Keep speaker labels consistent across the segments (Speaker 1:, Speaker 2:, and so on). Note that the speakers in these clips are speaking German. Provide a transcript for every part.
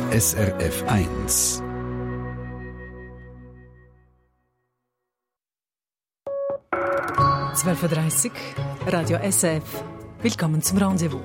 Speaker 1: SRF 1.
Speaker 2: (12:30 Uhr) Radio SRF. Willkommen zum Rendezvous.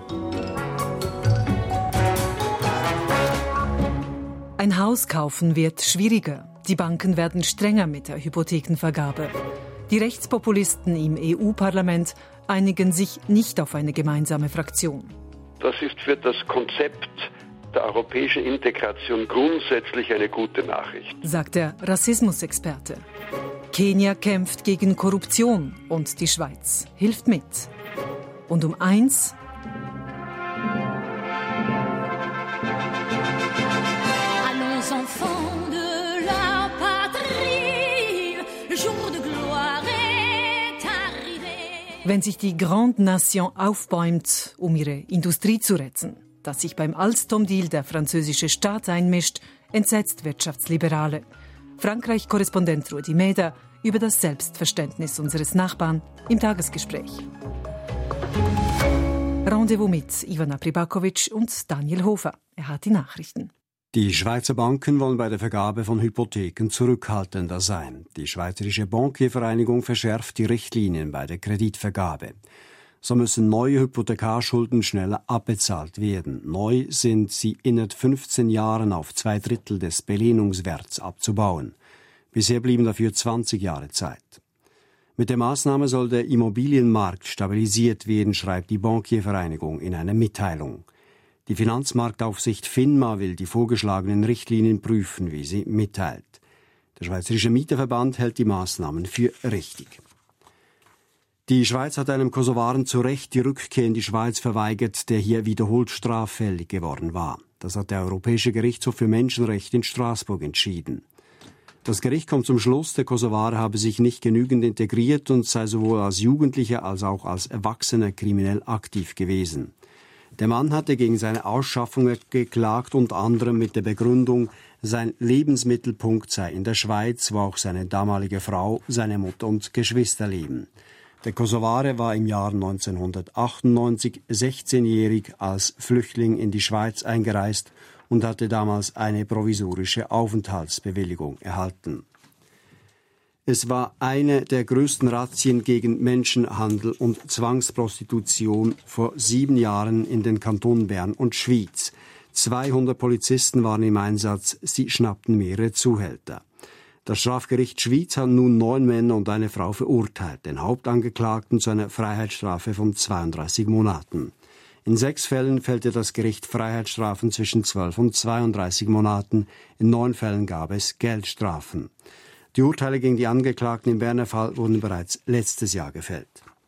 Speaker 2: Ein Haus kaufen wird schwieriger. Die Banken werden strenger mit der Hypothekenvergabe. Die Rechtspopulisten im EU-Parlament einigen sich nicht auf eine gemeinsame Fraktion.
Speaker 3: Das ist für das Konzept der europäischen Integration grundsätzlich eine gute Nachricht,
Speaker 2: sagt der Rassismusexperte. Kenia kämpft gegen Korruption und die Schweiz hilft mit. Und um 1
Speaker 4: Allons enfants de la patrie, le jour de gloire est arrivé.
Speaker 2: Wenn sich die Grande Nation aufbäumt, um ihre Industrie zu retten, dass sich beim Alstom-Deal der französische Staat einmischt, entsetzt Wirtschaftsliberale. Frankreich-Korrespondent Rudi Meder über das Selbstverständnis unseres Nachbarn im Tagesgespräch. Rendezvous mit Ivana Pribakovic und Daniel Hofer. Er hat die Nachrichten.
Speaker 5: Die Schweizer Banken wollen bei der Vergabe von Hypotheken zurückhaltender sein. Die Schweizerische Bankiervereinigung verschärft die Richtlinien bei der Kreditvergabe. So müssen neue Hypothekarschulden schneller abbezahlt werden. Neu sind sie innerhalb 15 Jahren auf 2/3 des Belehnungswerts abzubauen. Bisher blieben dafür 20 Jahre Zeit. Mit der Maßnahme soll der Immobilienmarkt stabilisiert werden, schreibt die Bankiervereinigung in einer Mitteilung. Die Finanzmarktaufsicht FINMA will die vorgeschlagenen Richtlinien prüfen, wie sie mitteilt. Der Schweizerische Mieterverband hält die Maßnahmen für richtig. Die Schweiz hat einem Kosovaren zu Recht die Rückkehr in die Schweiz verweigert, der hier wiederholt straffällig geworden war. Das hat der Europäische Gerichtshof für Menschenrechte in Straßburg entschieden. Das Gericht kommt zum Schluss, der Kosovare habe sich nicht genügend integriert und sei sowohl als Jugendlicher als auch als Erwachsener kriminell aktiv gewesen. Der Mann hatte gegen seine Ausschaffung geklagt, unter anderem mit der Begründung, sein Lebensmittelpunkt sei in der Schweiz, wo auch seine damalige Frau, seine Mutter und Geschwister leben. Der Kosovare war im Jahr 1998 16-jährig als Flüchtling in die Schweiz eingereist und hatte damals eine provisorische Aufenthaltsbewilligung erhalten. Es war eine der größten Razzien gegen Menschenhandel und Zwangsprostitution vor 7 Jahren in den Kantonen Bern und Schwyz. 200 Polizisten waren im Einsatz, sie schnappten mehrere Zuhälter. Das Strafgericht Schwyz hat nun 9 Männer und eine Frau verurteilt, den Hauptangeklagten zu einer Freiheitsstrafe von 32 Monaten. In 6 Fällen fällte das Gericht Freiheitsstrafen zwischen 12 und 32 Monaten, in 9 Fällen gab es Geldstrafen. Die Urteile gegen die Angeklagten im Berner Fall wurden bereits letztes Jahr gefällt.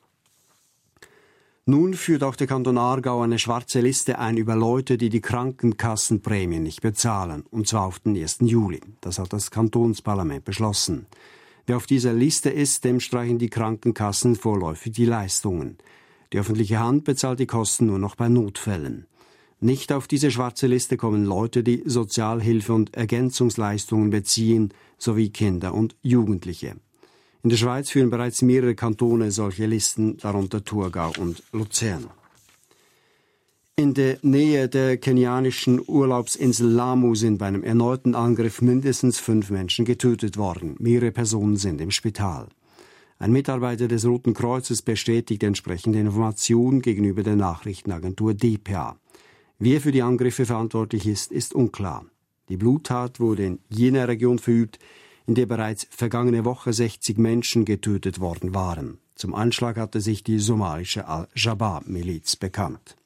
Speaker 5: Nun führt auch der Kanton Aargau eine schwarze Liste ein über Leute, die die Krankenkassenprämien nicht bezahlen, und zwar auf den 1. Juli. Das hat das Kantonsparlament beschlossen. Wer auf dieser Liste ist, dem streichen die Krankenkassen vorläufig die Leistungen. Die öffentliche Hand bezahlt die Kosten nur noch bei Notfällen. Nicht auf diese schwarze Liste kommen Leute, die Sozialhilfe und Ergänzungsleistungen beziehen, sowie Kinder und Jugendliche. In der Schweiz führen bereits mehrere Kantone solche Listen, darunter Thurgau und Luzern. In der Nähe der kenianischen Urlaubsinsel Lamu sind bei einem erneuten Angriff mindestens 5 Menschen getötet worden. Mehrere Personen sind im Spital. Ein Mitarbeiter des Roten Kreuzes bestätigt entsprechende Informationen gegenüber der Nachrichtenagentur dpa. Wer für die Angriffe verantwortlich ist, ist unklar. Die Bluttat wurde in jener Region verübt, in der bereits vergangene Woche 60 Menschen getötet worden waren. Zum Anschlag hatte sich die somalische Al-Shabaab-Miliz bekannt.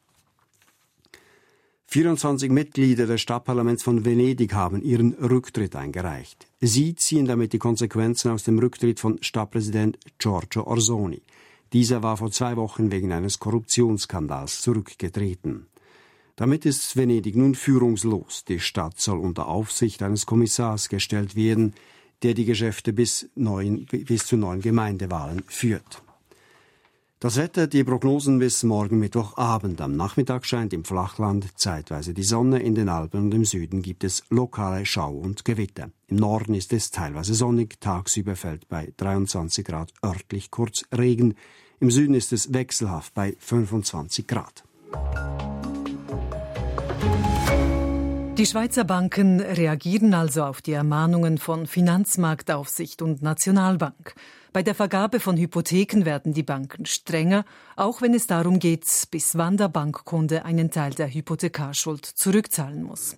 Speaker 5: 24 Mitglieder des Stadtparlaments von Venedig haben ihren Rücktritt eingereicht. Sie ziehen damit die Konsequenzen aus dem Rücktritt von Stadtpräsident Giorgio Orsoni. Dieser war vor 2 Wochen wegen eines Korruptionsskandals zurückgetreten. Damit ist Venedig nun führungslos. Die Stadt soll unter Aufsicht eines Kommissars gestellt werden, der die Geschäfte bis zu 9 Gemeindewahlen führt. Das Wetter, die Prognosen bis morgen Mittwochabend. Am Nachmittag scheint im Flachland zeitweise die Sonne, in den Alpen und im Süden gibt es lokale Schau- und Gewitter. Im Norden ist es teilweise sonnig, tagsüber fällt bei 23 Grad örtlich kurz Regen. Im Süden ist es wechselhaft bei 25 Grad.
Speaker 2: Die Schweizer Banken reagieren also auf die Ermahnungen von Finanzmarktaufsicht und Nationalbank. Bei der Vergabe von Hypotheken werden die Banken strenger, auch wenn es darum geht, bis wann der Bankkunde einen Teil der Hypothekarschuld zurückzahlen muss.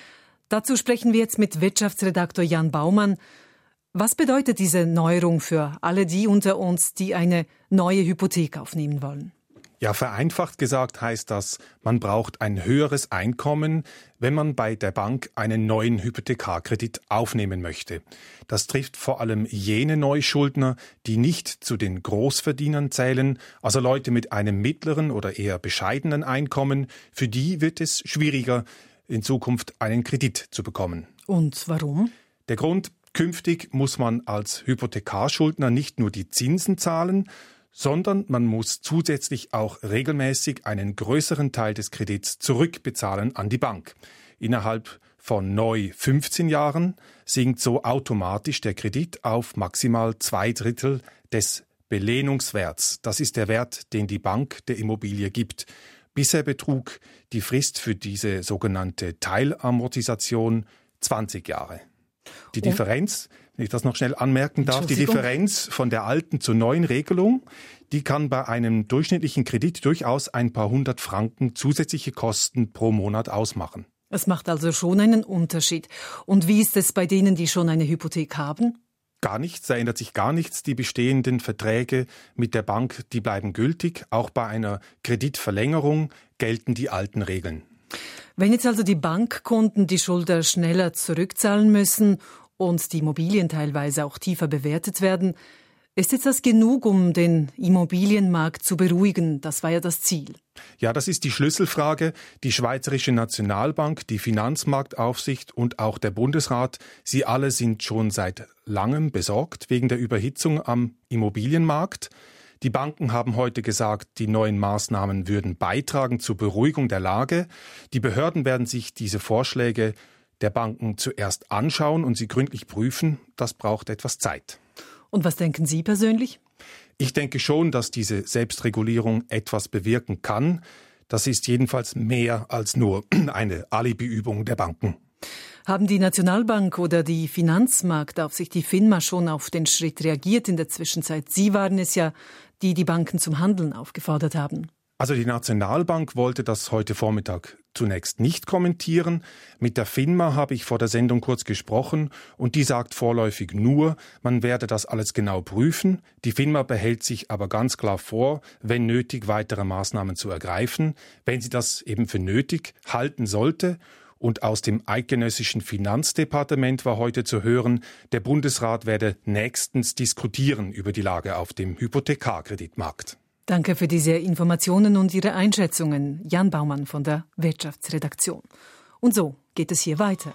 Speaker 2: Dazu sprechen wir jetzt mit Wirtschaftsredaktor Jan Baumann. Was bedeutet diese Neuerung für alle die unter uns, die eine neue Hypothek aufnehmen wollen?
Speaker 6: Ja, vereinfacht gesagt heißt das, man braucht ein höheres Einkommen, wenn man bei der Bank einen neuen Hypothekarkredit aufnehmen möchte. Das trifft vor allem jene Neuschuldner, die nicht zu den Großverdienern zählen, also Leute mit einem mittleren oder eher bescheidenen Einkommen. Für die wird es schwieriger, in Zukunft einen Kredit zu bekommen.
Speaker 2: Und warum?
Speaker 6: Der Grund: Künftig muss man als Hypothekarschuldner nicht nur die Zinsen zahlen, sondern man muss zusätzlich auch regelmäßig einen größeren Teil des Kredits zurückbezahlen an die Bank. Innerhalb von neu 15 Jahren sinkt so automatisch der Kredit auf maximal 2/3 des Belehnungswerts. Das ist der Wert, den die Bank der Immobilie gibt. Bisher betrug die Frist für diese sogenannte Teilamortisation 20 Jahre. Die Differenz, wenn ich das noch schnell anmerken darf, die Differenz von der alten zur neuen Regelung, die kann bei einem durchschnittlichen Kredit durchaus ein paar 100 Franken zusätzliche Kosten pro Monat ausmachen.
Speaker 2: Es macht also schon einen Unterschied. Und wie ist es bei denen, die schon eine Hypothek haben?
Speaker 6: Gar nichts, da ändert sich gar nichts. Die bestehenden Verträge mit der Bank, die bleiben gültig. Auch bei einer Kreditverlängerung gelten die alten Regeln.
Speaker 2: Wenn jetzt also die Bankkunden die Schulden schneller zurückzahlen müssen und die Immobilien teilweise auch tiefer bewertet werden, ist jetzt das genug, um den Immobilienmarkt zu beruhigen? Das war ja das Ziel.
Speaker 6: Ja, das ist die Schlüsselfrage. Die Schweizerische Nationalbank, die Finanzmarktaufsicht und auch der Bundesrat, sie alle sind schon seit langem besorgt wegen der Überhitzung am Immobilienmarkt. Die Banken haben heute gesagt, die neuen Maßnahmen würden beitragen zur Beruhigung der Lage. Die Behörden werden sich diese Vorschläge der Banken zuerst anschauen und sie gründlich prüfen. Das braucht etwas Zeit.
Speaker 2: Und was denken Sie persönlich?
Speaker 6: Ich denke schon, dass diese Selbstregulierung etwas bewirken kann. Das ist jedenfalls mehr als nur eine Alibiübung der Banken.
Speaker 2: Haben die Nationalbank oder die Finanzmarktaufsicht, die FINMA, schon auf den Schritt reagiert in der Zwischenzeit? Sie waren es ja, die die Banken zum Handeln aufgefordert haben.
Speaker 6: Also die Nationalbank wollte das heute Vormittag zunächst nicht kommentieren. Mit der FINMA habe ich vor der Sendung kurz gesprochen und die sagt vorläufig nur, man werde das alles genau prüfen. Die FINMA behält sich aber ganz klar vor, wenn nötig, weitere Maßnahmen zu ergreifen, wenn sie das eben für nötig halten sollte. Und aus dem eidgenössischen Finanzdepartement war heute zu hören, der Bundesrat werde nächstens diskutieren über die Lage auf dem Hypothekarkreditmarkt.
Speaker 2: Danke für diese Informationen und Ihre Einschätzungen, Jan Baumann von der Wirtschaftsredaktion. Und so geht es hier weiter.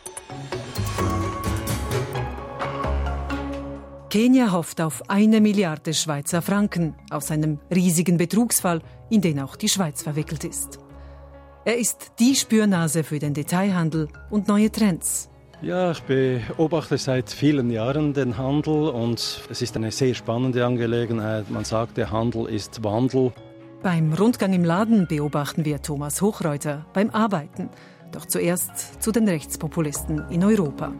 Speaker 2: Kenia hofft auf 1 Milliarde Schweizer Franken aus einem riesigen Betrugsfall, in den auch die Schweiz verwickelt ist. Er ist die Spürnase für den Detailhandel und neue Trends.
Speaker 7: Ja, ich beobachte seit vielen Jahren den Handel und es ist eine sehr spannende Angelegenheit. Man sagt, der Handel ist Wandel.
Speaker 2: Beim Rundgang im Laden beobachten wir Thomas Hochreuter beim Arbeiten. Doch zuerst zu den Rechtspopulisten in Europa.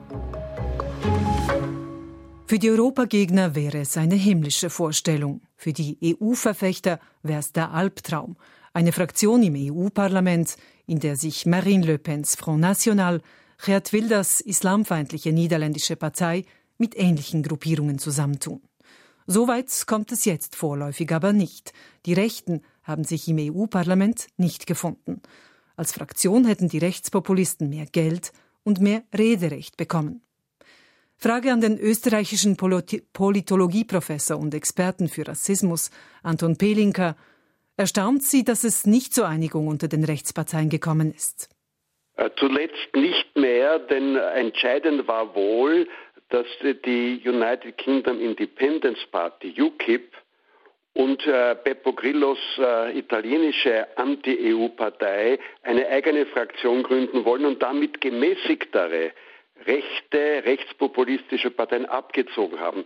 Speaker 2: Für die Europagegner wäre es eine himmlische Vorstellung. Für die EU-Verfechter wäre es der Albtraum. Eine Fraktion im EU-Parlament, in der sich Marine Le Pens Front National, Geert Wilders islamfeindliche niederländische Partei mit ähnlichen Gruppierungen zusammentun. Soweit kommt es jetzt vorläufig aber nicht. Die Rechten haben sich im EU-Parlament nicht gefunden. Als Fraktion hätten die Rechtspopulisten mehr Geld und mehr Rederecht bekommen. Frage an den österreichischen Politologieprofessor und Experten für Rassismus, Anton Pelinka. Erstaunt Sie, dass es nicht zur Einigung unter den Rechtsparteien gekommen ist?
Speaker 3: Zuletzt nicht mehr, denn entscheidend war wohl, dass die United Kingdom Independence Party, UKIP, und Beppe Grillos italienische Anti-EU-Partei eine eigene Fraktion gründen wollen und damit gemäßigtere rechtspopulistische Parteien abgezogen haben.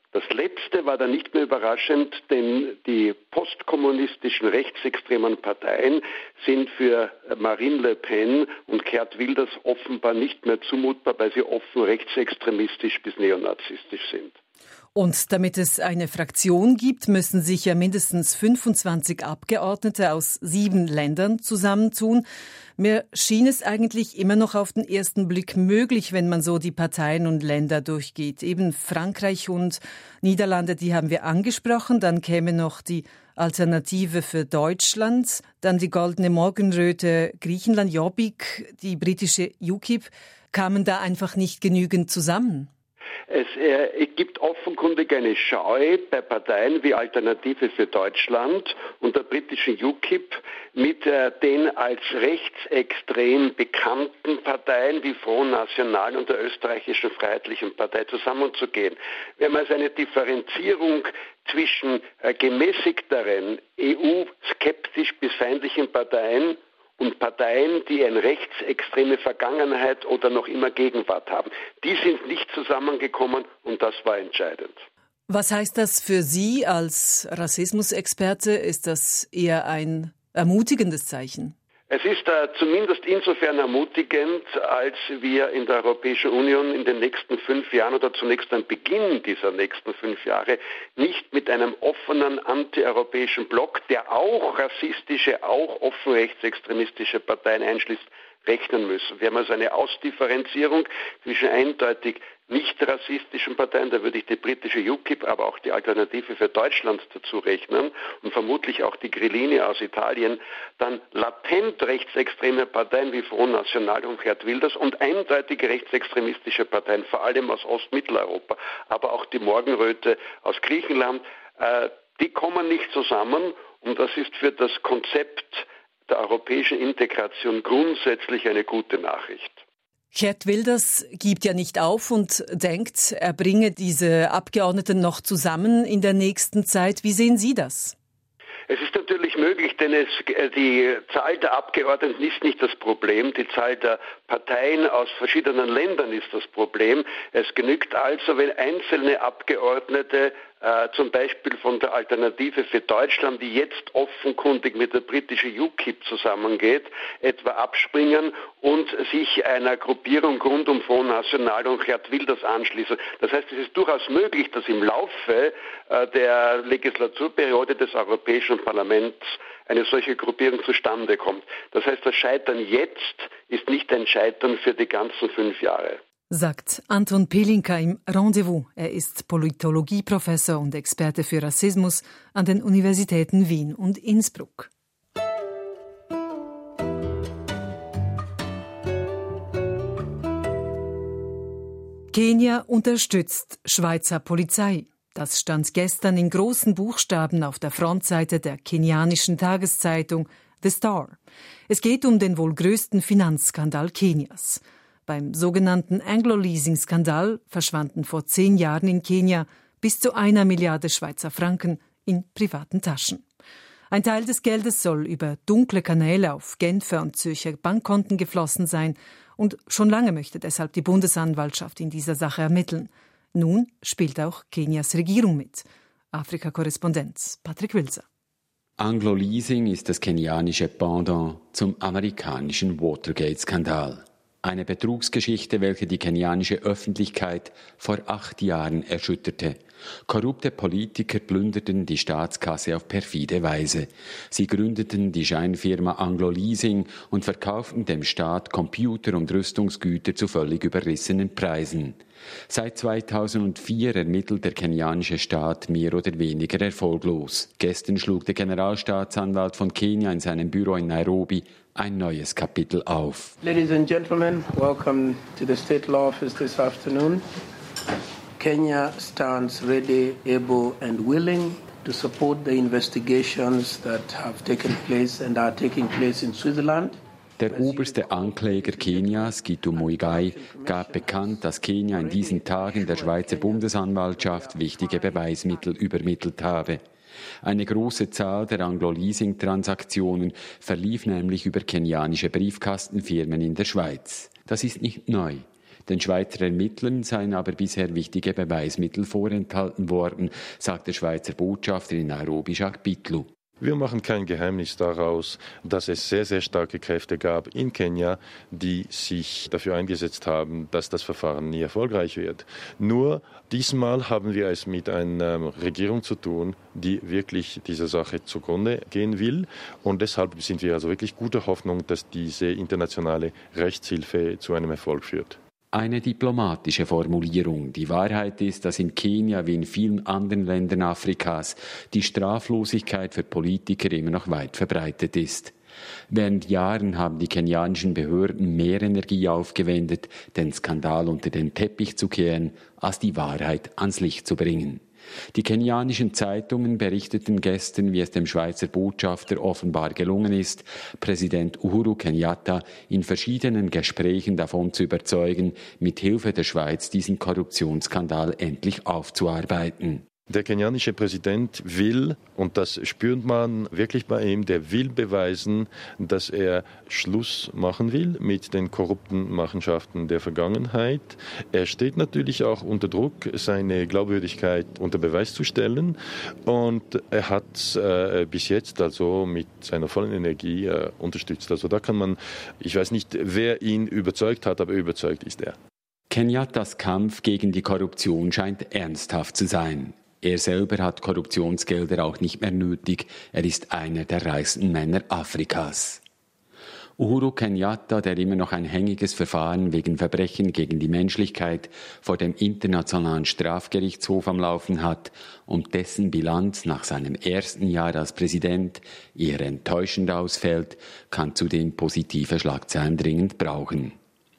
Speaker 3: Das letzte war dann nicht mehr überraschend, denn die postkommunistischen rechtsextremen Parteien sind für Marine Le Pen und Geert Wilders offenbar nicht mehr zumutbar, weil sie offen rechtsextremistisch bis neonazistisch sind.
Speaker 2: Und damit es eine Fraktion gibt, müssen sich ja mindestens 25 Abgeordnete aus 7 Ländern zusammentun. Mir schien es eigentlich immer noch auf den ersten Blick möglich, wenn man so die Parteien und Länder durchgeht. Eben Frankreich und Niederlande, die haben wir angesprochen. Dann käme noch die Alternative für Deutschland, dann die Goldene Morgenröte Griechenland, Jobbik, die britische UKIP. Kamen da einfach nicht genügend zusammen?
Speaker 3: Es gibt offenkundig eine Scheu bei Parteien wie Alternative für Deutschland und der britischen UKIP mit den als rechtsextrem bekannten Parteien wie Front National und der österreichischen Freiheitlichen Partei zusammenzugehen. Wir haben also eine Differenzierung zwischen gemäßigteren, EU-skeptisch bis feindlichen Parteien und Parteien, die eine rechtsextreme Vergangenheit oder noch immer Gegenwart haben. Die sind nicht zusammengekommen und das war entscheidend.
Speaker 2: Was heißt das für Sie als Rassismusexperte? Ist das eher ein ermutigendes Zeichen?
Speaker 3: Es ist zumindest insofern ermutigend, als wir in der Europäischen Union in den nächsten 5 Jahren oder zunächst am Beginn dieser nächsten 5 Jahre nicht mit einem offenen antieuropäischen Block, der auch rassistische, auch offen rechtsextremistische Parteien einschließt, rechnen müssen. Wir haben also eine Ausdifferenzierung zwischen eindeutig nicht rassistischen Parteien, da würde ich die britische UKIP, aber auch die Alternative für Deutschland dazu rechnen und vermutlich auch die Grillini aus Italien, dann latent rechtsextreme Parteien wie Front National und Geert Wilders und eindeutig rechtsextremistische Parteien, vor allem aus Ostmitteleuropa, aber auch die Morgenröte aus Griechenland, die kommen nicht zusammen und das ist für das Konzept der europäischen Integration grundsätzlich eine gute Nachricht.
Speaker 2: Geert Wilders gibt ja nicht auf und denkt, er bringe diese Abgeordneten noch zusammen in der nächsten Zeit. Wie sehen Sie das?
Speaker 3: Es ist natürlich möglich, denn die Zahl der Abgeordneten ist nicht das Problem. Die Zahl der Parteien aus verschiedenen Ländern ist das Problem. Es genügt also, wenn einzelne Abgeordnete zum Beispiel von der Alternative für Deutschland, die jetzt offenkundig mit der britischen UKIP zusammengeht, etwa abspringen und sich einer Gruppierung rund um Front National und Geert Wilders anschließen. Das heißt, es ist durchaus möglich, dass im Laufe der Legislaturperiode des Europäischen Parlaments eine solche Gruppierung zustande kommt. Das heißt, das Scheitern jetzt ist nicht ein Scheitern für die ganzen 5 Jahre.
Speaker 2: Sagt Anton Pelinka im Rendezvous. Er ist Politologieprofessor und Experte für Rassismus an den Universitäten Wien und Innsbruck. Kenia unterstützt Schweizer Polizei. Das stand gestern in großen Buchstaben auf der Frontseite der kenianischen Tageszeitung The Star. Es geht um den wohl größten Finanzskandal Kenias. Beim sogenannten Anglo-Leasing-Skandal verschwanden vor 10 Jahren in Kenia bis zu 1 Milliarde Schweizer Franken in privaten Taschen. Ein Teil des Geldes soll über dunkle Kanäle auf Genfer und Zürcher Bankkonten geflossen sein und schon lange möchte deshalb die Bundesanwaltschaft in dieser Sache ermitteln. Nun spielt auch Kenias Regierung mit. Afrika-Korrespondent Patrick Wilser.
Speaker 8: Anglo-Leasing ist das kenianische Pendant zum amerikanischen Watergate-Skandal. Eine Betrugsgeschichte, welche die kenianische Öffentlichkeit vor 8 Jahren erschütterte. Korrupte Politiker plünderten die Staatskasse auf perfide Weise. Sie gründeten die Scheinfirma Anglo-Leasing und verkauften dem Staat Computer und Rüstungsgüter zu völlig überrissenen Preisen. Seit 2004 ermittelt der kenianische Staat mehr oder weniger erfolglos. Gestern schlug der Generalstaatsanwalt von Kenia in seinem Büro in Nairobi ein neues Kapitel auf.
Speaker 9: Ladies and gentlemen, welcome to the State Law Office this afternoon. Kenya stands ready, able and willing to support the investigations that have taken place and are taking place in Switzerland.
Speaker 8: Der oberste Ankläger Kenias, Gitu Muigai, gab bekannt, dass Kenia in diesen Tagen der Schweizer Bundesanwaltschaft wichtige Beweismittel übermittelt habe. Eine große Zahl der Anglo-Leasing-Transaktionen verlief nämlich über kenianische Briefkastenfirmen in der Schweiz. Das ist nicht neu. Den Schweizer Ermittlern seien aber bisher wichtige Beweismittel vorenthalten worden, sagt der Schweizer Botschafter in Nairobi, Jacques Bitlu.
Speaker 10: Wir machen kein Geheimnis daraus, dass es sehr, sehr starke Kräfte gab in Kenia, die sich dafür eingesetzt haben, dass das Verfahren nie erfolgreich wird. Nur diesmal haben wir es mit einer Regierung zu tun, die wirklich dieser Sache zugrunde gehen will. Und deshalb sind wir also wirklich guter Hoffnung, dass diese internationale Rechtshilfe zu einem Erfolg führt.
Speaker 8: Eine diplomatische Formulierung. Die Wahrheit ist, dass in Kenia wie in vielen anderen Ländern Afrikas die Straflosigkeit für Politiker immer noch weit verbreitet ist. Während Jahren haben die kenianischen Behörden mehr Energie aufgewendet, den Skandal unter den Teppich zu kehren, als die Wahrheit ans Licht zu bringen. Die kenianischen Zeitungen berichteten gestern, wie es dem Schweizer Botschafter offenbar gelungen ist, Präsident Uhuru Kenyatta in verschiedenen Gesprächen davon zu überzeugen, mit Hilfe der Schweiz diesen Korruptionsskandal endlich aufzuarbeiten.
Speaker 10: Der kenianische Präsident will, und das spürt man wirklich bei ihm, der will beweisen, dass er Schluss machen will mit den korrupten Machenschaften der Vergangenheit. Er steht natürlich auch unter Druck, seine Glaubwürdigkeit unter Beweis zu stellen. Und er hat bis jetzt also mit seiner vollen Energie unterstützt. Also da kann man, ich weiß nicht, wer ihn überzeugt hat, aber überzeugt ist er.
Speaker 8: Kenyattas Kampf gegen die Korruption scheint ernsthaft zu sein. Er selber hat Korruptionsgelder auch nicht mehr nötig. Er ist einer der reichsten Männer Afrikas. Uhuru Kenyatta, der immer noch ein hängiges Verfahren wegen Verbrechen gegen die Menschlichkeit vor dem Internationalen Strafgerichtshof am Laufen hat und dessen Bilanz nach seinem ersten Jahr als Präsident eher enttäuschend ausfällt, kann zudem positive Schlagzeilen dringend brauchen.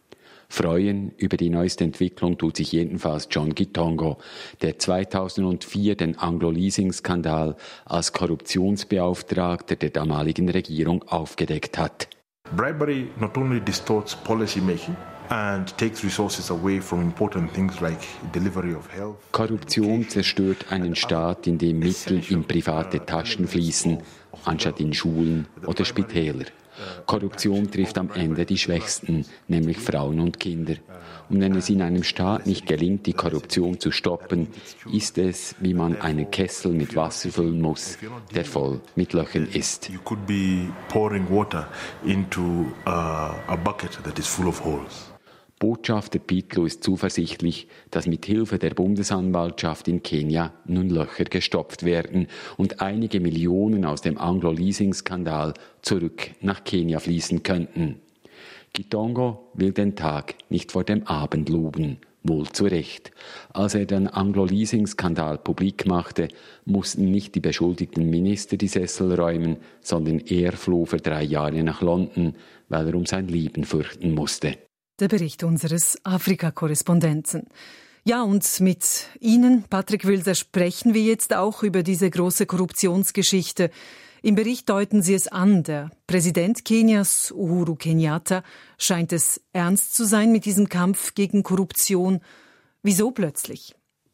Speaker 8: Freuen über die neueste Entwicklung tut sich jedenfalls John Gitongo, der 2004 den Anglo-Leasing-Skandal als Korruptionsbeauftragter der damaligen Regierung aufgedeckt hat.
Speaker 11: Bribery not only distorts policy making and takes resources away from important things like delivery of health.
Speaker 8: Korruption zerstört einen Staat, in dem Mittel in private Taschen fließen, anstatt in Schulen oder Spitäler. Korruption trifft am Ende die Schwächsten, nämlich Frauen und Kinder. Und wenn es in einem Staat nicht gelingt, die Korruption zu stoppen, ist es, wie man einen Kessel mit Wasser füllen muss, der voll mit Löchern ist.
Speaker 11: You could be pouring water into a bucket that is full of holes.
Speaker 8: Botschafter Bitlu ist zuversichtlich, dass mit Hilfe der Bundesanwaltschaft in Kenia nun Löcher gestopft werden und einige Millionen aus dem Anglo-Leasing-Skandal zurück nach Kenia fließen könnten. Gitongo will den Tag nicht vor dem Abend loben, wohl zu Recht. Als er den Anglo-Leasing-Skandal publik machte, mussten nicht die beschuldigten Minister die Sessel räumen, sondern er floh für 3 Jahre nach London, weil er um sein Leben fürchten musste.
Speaker 2: Der Bericht unseres Afrika-Korrespondenten. Ja, und mit Ihnen, Patrick Wülser, sprechen wir jetzt auch über diese große Korruptionsgeschichte. Im Bericht deuten Sie es an, der Präsident Kenias, Uhuru Kenyatta, scheint es ernst zu sein mit diesem Kampf gegen Korruption. Wieso plötzlich?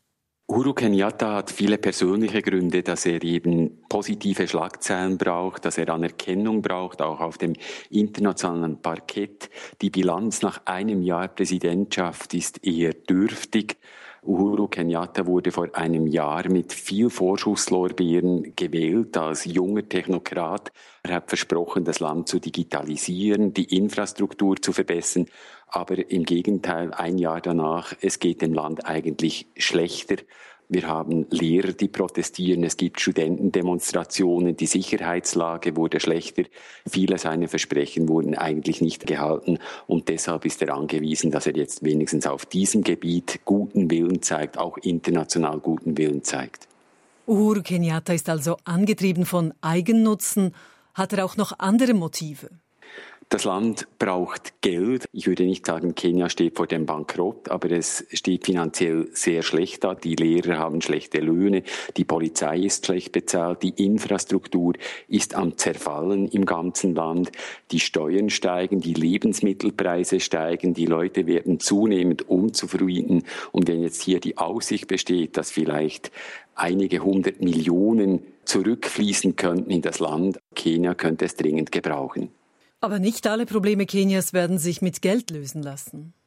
Speaker 8: Uhuru Kenyatta hat viele persönliche Gründe, dass er eben positive Schlagzeilen braucht, dass er Anerkennung braucht, auch auf dem internationalen Parkett. Die Bilanz nach einem Jahr Präsidentschaft ist eher dürftig. Uhuru Kenyatta wurde vor einem Jahr mit viel Vorschusslorbeeren gewählt als junger Technokrat. Er hat versprochen, das Land zu digitalisieren, die Infrastruktur zu verbessern. Aber im Gegenteil, ein Jahr danach, es geht dem Land eigentlich schlechter. Wir haben Lehrer, die protestieren, es gibt Studentendemonstrationen, die Sicherheitslage wurde schlechter. Viele seiner Versprechen wurden eigentlich nicht gehalten und deshalb ist er angewiesen, dass er jetzt wenigstens auf diesem Gebiet guten Willen zeigt, auch international guten Willen zeigt.
Speaker 2: Uhuru Kenyatta ist also angetrieben von Eigennutzen. Hat er auch noch andere Motive?
Speaker 8: Das Land braucht Geld. Ich würde nicht sagen, Kenia steht vor dem Bankrott, aber es steht finanziell sehr schlecht da. Die Lehrer haben schlechte Löhne, die Polizei ist schlecht bezahlt, die Infrastruktur ist am Zerfallen im ganzen Land. Die Steuern steigen, die Lebensmittelpreise steigen, die Leute werden zunehmend unzufrieden. Und wenn jetzt hier die Aussicht besteht, dass vielleicht einige 100 Millionen zurückfließen könnten in das Land, Kenia könnte es dringend gebrauchen.
Speaker 2: Aber nicht alle Probleme Kenias werden sich mit Geld lösen lassen.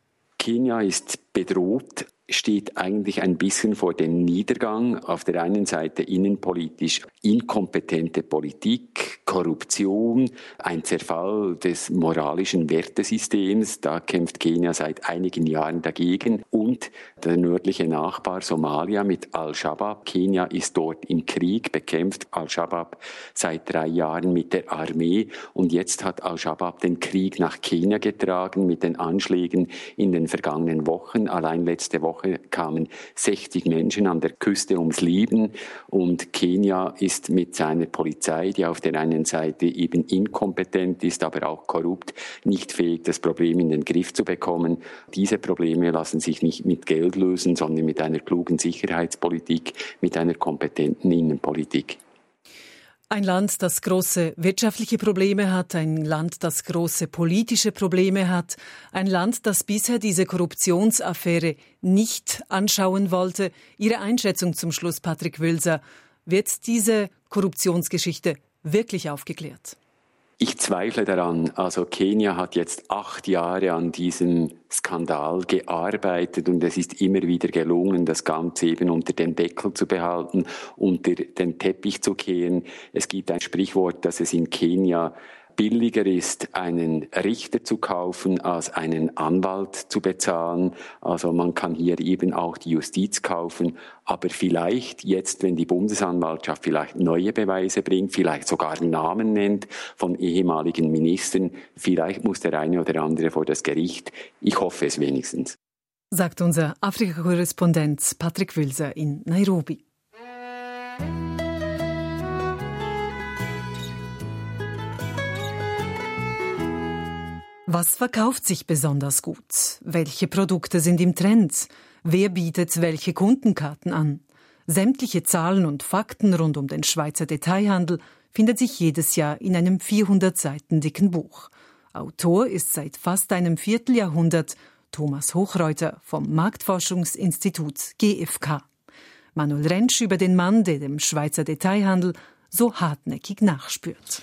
Speaker 8: Kenia ist bedroht, steht eigentlich ein bisschen vor dem Niedergang. Auf der einen Seite innenpolitisch inkompetente Politik, Korruption, ein Zerfall des moralischen Wertesystems. Da kämpft Kenia seit einigen Jahren dagegen. Und der nördliche Nachbar Somalia mit Al-Shabaab. Kenia ist dort im Krieg, bekämpft Al-Shabaab seit 3 Jahren mit der Armee. Und jetzt hat Al-Shabaab den Krieg nach Kenia getragen mit den Anschlägen in den vergangenen Wochen. Allein letzte Woche kamen 60 Menschen an der Küste ums Leben und Kenia ist mit seiner Polizei, die auf der einen Seite eben inkompetent ist, aber auch korrupt, nicht fähig, das Problem in den Griff zu bekommen. Diese Probleme lassen sich nicht mit Geld lösen, sondern mit einer klugen Sicherheitspolitik, mit einer kompetenten Innenpolitik.
Speaker 2: Ein Land, das große wirtschaftliche Probleme hat, ein Land, das große politische Probleme hat, ein Land, das bisher diese Korruptionsaffäre nicht anschauen wollte. Ihre Einschätzung zum Schluss, Patrick Wülser, wird diese Korruptionsgeschichte wirklich aufgeklärt?
Speaker 8: Ich zweifle daran. Also Kenia hat jetzt 8 Jahre an diesem Skandal gearbeitet und es ist immer wieder gelungen, das Ganze eben unter den Deckel zu behalten, unter den Teppich zu kehren. Es gibt ein Sprichwort, dass es in Kenia billiger ist, einen Richter zu kaufen, als einen Anwalt zu bezahlen. Also man kann hier eben auch die Justiz kaufen. Aber vielleicht jetzt, wenn die Bundesanwaltschaft vielleicht neue Beweise bringt, vielleicht sogar Namen nennt von ehemaligen Ministern, vielleicht muss der eine oder andere vor das Gericht. Ich hoffe es wenigstens.
Speaker 2: Sagt unser Afrika-Korrespondent Patrick Wülser in Nairobi. Was verkauft sich besonders gut? Welche Produkte sind im Trend? Wer bietet welche Kundenkarten an? Sämtliche Zahlen und Fakten rund um den Schweizer Detailhandel findet sich jedes Jahr in einem 400 Seiten dicken Buch. Autor ist seit fast einem Vierteljahrhundert Thomas Hochreuter vom Marktforschungsinstitut GfK. Manuel Rentsch über den Mann, der dem Schweizer Detailhandel so hartnäckig nachspürt.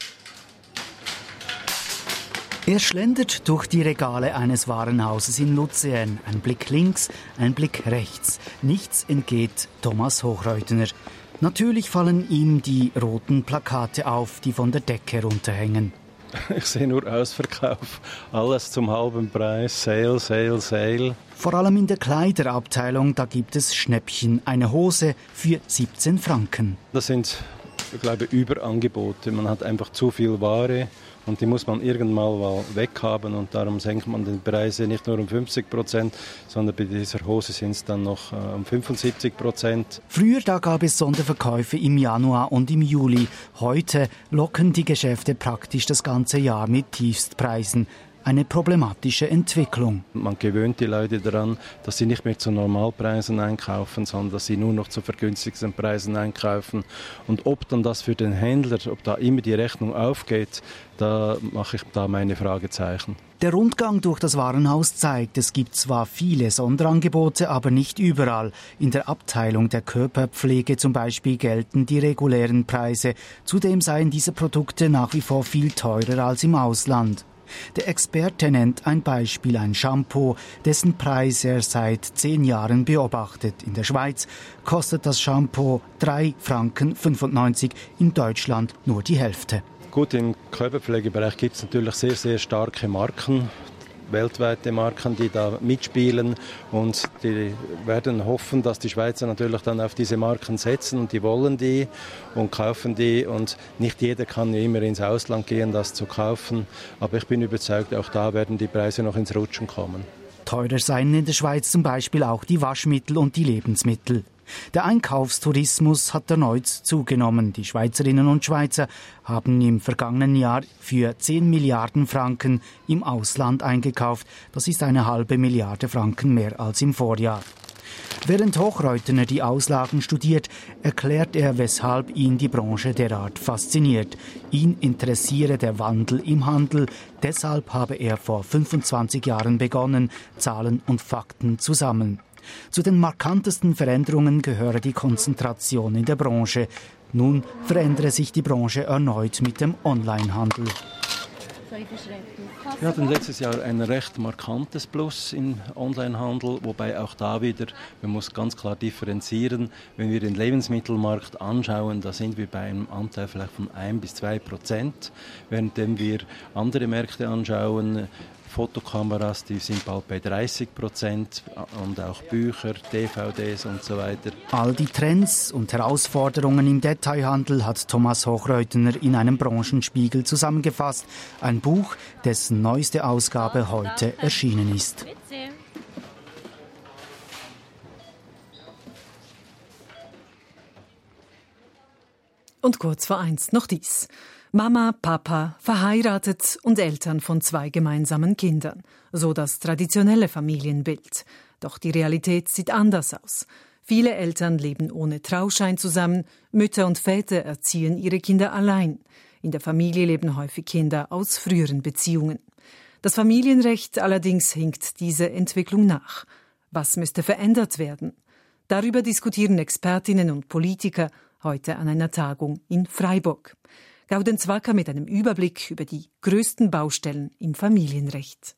Speaker 12: Er schlendert durch die Regale eines Warenhauses in Luzern. Ein Blick links, ein Blick rechts. Nichts entgeht Thomas Hochreutener. Natürlich fallen ihm die roten Plakate auf, die von der Decke runterhängen.
Speaker 7: Ich sehe nur Ausverkauf. Alles zum halben Preis. Sale, Sale, Sale.
Speaker 12: Vor allem in der Kleiderabteilung, da gibt es Schnäppchen. Eine Hose für 17 Franken.
Speaker 7: Das sind, ich glaube, Überangebote. Man hat einfach zu viel Ware. Und die muss man irgendwann mal weghaben und darum senkt man die Preise nicht nur um 50%, sondern bei dieser Hose sind es dann noch um 75%.
Speaker 12: Früher da gab es Sonderverkäufe im Januar und im Juli. Heute locken die Geschäfte praktisch das ganze Jahr mit Tiefstpreisen. Eine problematische Entwicklung.
Speaker 7: Man gewöhnt die Leute daran, dass sie nicht mehr zu Normalpreisen einkaufen, sondern dass sie nur noch zu vergünstigsten Preisen einkaufen. Und ob dann das für den Händler, ob da immer die Rechnung aufgeht, da mache ich da meine Fragezeichen.
Speaker 12: Der Rundgang durch das Warenhaus zeigt, es gibt zwar viele Sonderangebote, aber nicht überall. In der Abteilung der Körperpflege zum Beispiel gelten die regulären Preise. Zudem seien diese Produkte nach wie vor viel teurer als im Ausland. Der Experte nennt ein Beispiel, ein Shampoo, dessen Preis er seit 10 Jahren beobachtet. In der Schweiz kostet das Shampoo 3,95 Franken, in Deutschland nur die Hälfte.
Speaker 7: Gut, im Körperpflegebereich gibt es natürlich sehr, sehr starke Marken, weltweite Marken, die da mitspielen und die werden hoffen, dass die Schweizer natürlich dann auf diese Marken setzen und die wollen die und kaufen die und nicht jeder kann immer ins Ausland gehen, das zu kaufen, aber ich bin überzeugt, auch da werden die Preise noch ins Rutschen kommen.
Speaker 12: Teurer seien in der Schweiz zum Beispiel auch die Waschmittel und die Lebensmittel. Der Einkaufstourismus hat erneut zugenommen. Die Schweizerinnen und Schweizer haben im vergangenen Jahr für 10 Milliarden Franken im Ausland eingekauft. Das ist eine halbe Milliarde Franken mehr als im Vorjahr. Während Hochreutener die Auslagen studiert, erklärt er, weshalb ihn die Branche derart fasziniert. Ihn interessiere der Wandel im Handel. Deshalb habe er vor 25 Jahren begonnen, Zahlen und Fakten zu sammeln. Zu den markantesten Veränderungen gehöre die Konzentration in der Branche. Nun verändere sich die Branche erneut mit dem Onlinehandel.
Speaker 7: Wir hatten letztes Jahr ein recht markantes Plus im Onlinehandel, wobei auch da wieder, man muss ganz klar differenzieren, wenn wir den Lebensmittelmarkt anschauen, da sind wir bei einem Anteil vielleicht von 1-2%, währenddem wir andere Märkte anschauen, Fotokameras, die sind bald bei 30% und auch Bücher, DVDs und so weiter.
Speaker 12: All die Trends und Herausforderungen im Detailhandel hat Thomas Hochreutner in einem Branchenspiegel zusammengefasst. Ein Buch, dessen neueste Ausgabe heute erschienen ist.
Speaker 2: Und kurz vor 1 noch dies. Mama, Papa, verheiratet und Eltern von 2 gemeinsamen Kindern. So das traditionelle Familienbild. Doch die Realität sieht anders aus. Viele Eltern leben ohne Trauschein zusammen, Mütter und Väter erziehen ihre Kinder allein. In der Familie leben häufig Kinder aus früheren Beziehungen. Das Familienrecht allerdings hinkt dieser Entwicklung nach. Was müsste verändert werden? Darüber diskutieren Expertinnen und Politiker heute an einer Tagung in Freiburg. Gaudenz Wacker mit einem Überblick über die größten Baustellen im Familienrecht.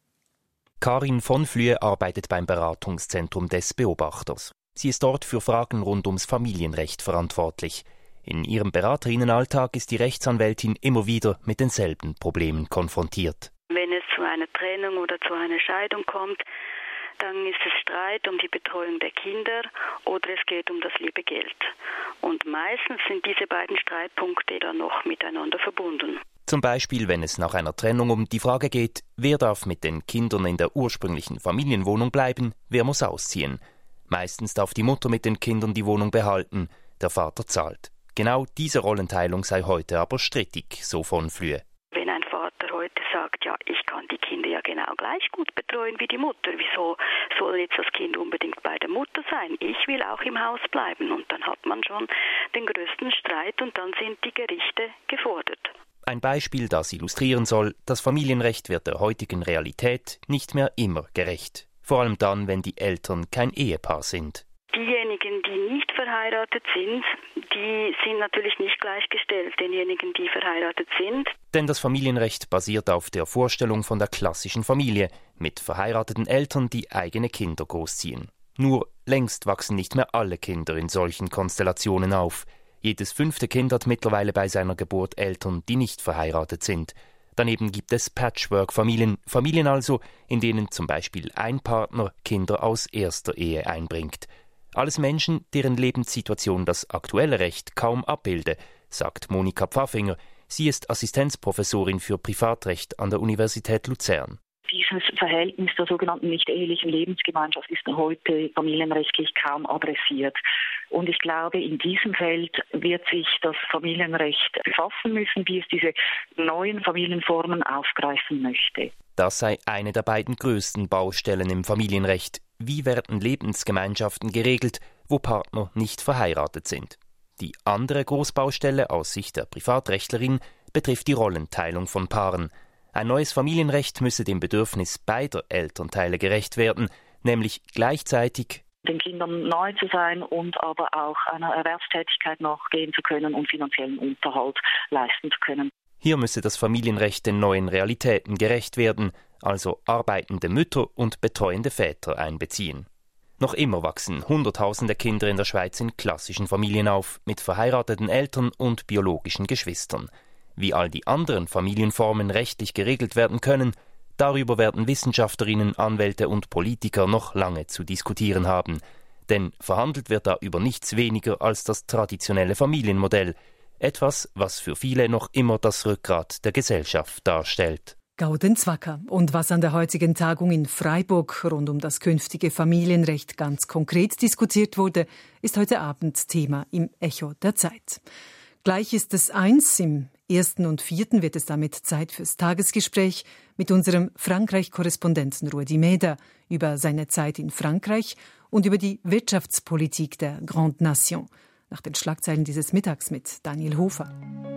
Speaker 13: Karin von Flühe arbeitet beim Beratungszentrum des Beobachters. Sie ist dort für Fragen rund ums Familienrecht verantwortlich. In ihrem Beraterinnenalltag ist die Rechtsanwältin immer wieder mit denselben Problemen konfrontiert.
Speaker 14: Wenn es zu einer Trennung oder zu einer Scheidung kommt, dann ist es Streit um die Betreuung der Kinder oder es geht um das liebe Geld. Und meistens sind diese beiden Streitpunkte dann noch miteinander verbunden.
Speaker 13: Zum Beispiel, wenn es nach einer Trennung um die Frage geht, wer darf mit den Kindern in der ursprünglichen Familienwohnung bleiben, wer muss ausziehen. Meistens darf die Mutter mit den Kindern die Wohnung behalten, der Vater zahlt. Genau diese Rollenteilung sei heute aber strittig, so von Flühe.
Speaker 14: Wenn ein Vater heute sagt, ja, ich kann die Kinder ja genau gleich gut betreuen wie die Mutter, wieso soll jetzt das Kind unbedingt bei der Mutter sein? Ich will auch im Haus bleiben. Und dann hat man schon den größten Streit und dann sind die Gerichte gefordert.
Speaker 13: Ein Beispiel, das illustrieren soll, das Familienrecht wird der heutigen Realität nicht mehr immer gerecht. Vor allem dann, wenn die Eltern kein Ehepaar sind.
Speaker 14: Diejenigen, die nicht verheiratet sind, die sind natürlich nicht gleichgestellt denjenigen, die verheiratet sind.
Speaker 13: Denn das Familienrecht basiert auf der Vorstellung von der klassischen Familie, mit verheirateten Eltern, die eigene Kinder großziehen. Nur längst wachsen nicht mehr alle Kinder in solchen Konstellationen auf. Jedes 5. Kind hat mittlerweile bei seiner Geburt Eltern, die nicht verheiratet sind. Daneben gibt es Patchwork-Familien, Familien also, in denen zum Beispiel ein Partner Kinder aus erster Ehe einbringt. Alles Menschen, deren Lebenssituation das aktuelle Recht kaum abbilde, sagt Monika Pfaffinger. Sie ist Assistenzprofessorin für Privatrecht an der Universität Luzern.
Speaker 15: Dieses Verhältnis der sogenannten nicht-ehelichen Lebensgemeinschaft ist heute familienrechtlich kaum adressiert. Und ich glaube, in diesem Feld wird sich das Familienrecht befassen müssen, wie es diese neuen Familienformen aufgreifen möchte.
Speaker 13: Das sei eine der beiden größten Baustellen im Familienrecht. Wie werden Lebensgemeinschaften geregelt, wo Partner nicht verheiratet sind? Die andere Großbaustelle aus Sicht der Privatrechtlerin betrifft die Rollenteilung von Paaren. Ein neues Familienrecht müsse dem Bedürfnis beider Elternteile gerecht werden, nämlich gleichzeitig
Speaker 15: den Kindern nahe zu sein und aber auch einer Erwerbstätigkeit nachgehen zu können und finanziellen Unterhalt leisten zu können.
Speaker 13: Hier müsse das Familienrecht den neuen Realitäten gerecht werden, also arbeitende Mütter und betreuende Väter einbeziehen. Noch immer wachsen Hunderttausende Kinder in der Schweiz in klassischen Familien auf, mit verheirateten Eltern und biologischen Geschwistern. Wie all die anderen Familienformen rechtlich geregelt werden können, darüber werden Wissenschaftlerinnen, Anwälte und Politiker noch lange zu diskutieren haben. Denn verhandelt wird da über nichts weniger als das traditionelle Familienmodell, etwas, was für viele noch immer das Rückgrat der Gesellschaft darstellt.
Speaker 2: Gaudenz Wacker. Und was an der heutigen Tagung in Freiburg rund um das künftige Familienrecht ganz konkret diskutiert wurde, ist heute Abend Thema im Echo der Zeit. Gleich ist es 1, im 1. und 4. wird es damit Zeit fürs Tagesgespräch mit unserem Frankreich-Korrespondenten Rudi Meder über seine Zeit in Frankreich und über die Wirtschaftspolitik der Grande Nation. Nach den Schlagzeilen dieses Mittags mit Daniel Hofer.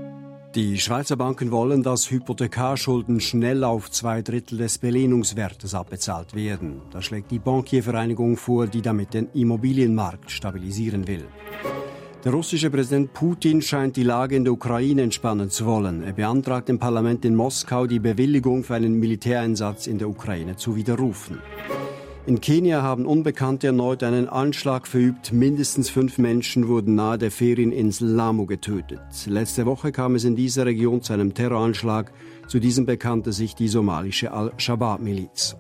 Speaker 5: Die Schweizer Banken wollen, dass Hypothekarschulden schnell auf 2/3 des Belehnungswertes abbezahlt werden. Das schlägt die Bankiervereinigung vor, die damit den Immobilienmarkt stabilisieren will. Der russische Präsident Putin scheint die Lage in der Ukraine entspannen zu wollen. Er beantragt dem Parlament in Moskau, die Bewilligung für einen Militäreinsatz in der Ukraine zu widerrufen. In Kenia haben Unbekannte erneut einen Anschlag verübt. Mindestens 5 Menschen wurden nahe der Ferieninsel Lamu getötet. Letzte Woche kam es in dieser Region zu einem Terroranschlag. Zu diesem bekannte sich die somalische Al-Shabaab-Miliz.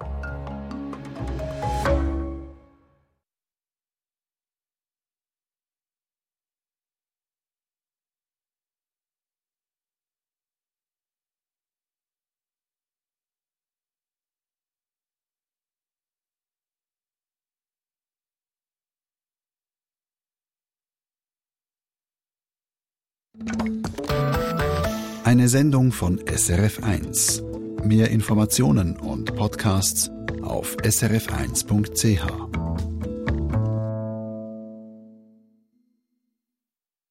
Speaker 1: Eine Sendung von SRF1. Mehr Informationen und Podcasts auf srf1.ch.